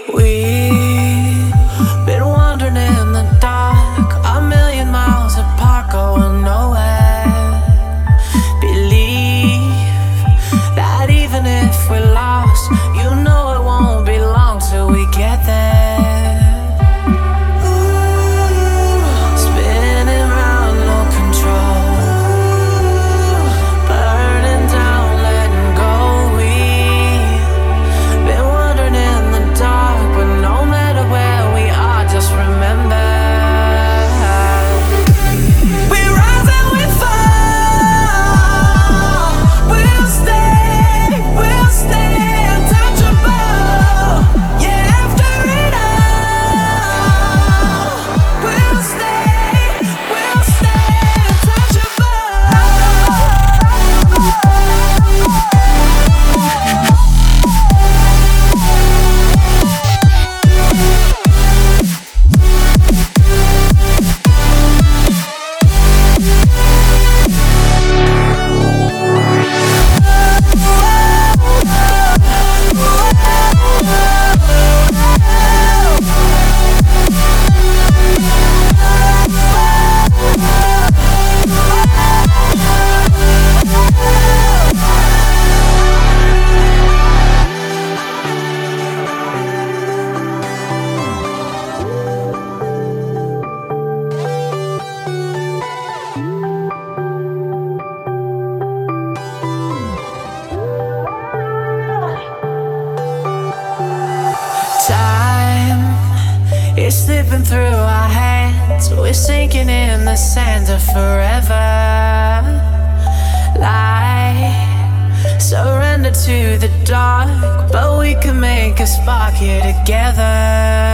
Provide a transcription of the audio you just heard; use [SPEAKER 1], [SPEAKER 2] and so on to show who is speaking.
[SPEAKER 1] We've been wandering in the dark, a million miles apart, going nowhere. Believe that even if we're lost, you know it won't be long till we get there. Spinning round, no control, burning down, letting go. We've been wandering in the dark, but no matter where we are, just remember, we rise and we fall. We'll stay untouchable. Yeah, after it all, we'll stay untouchable. Time is slipping through our hands. We're sinking in the sands of forever. Light, surrender to the dark, but we can make a spark here together.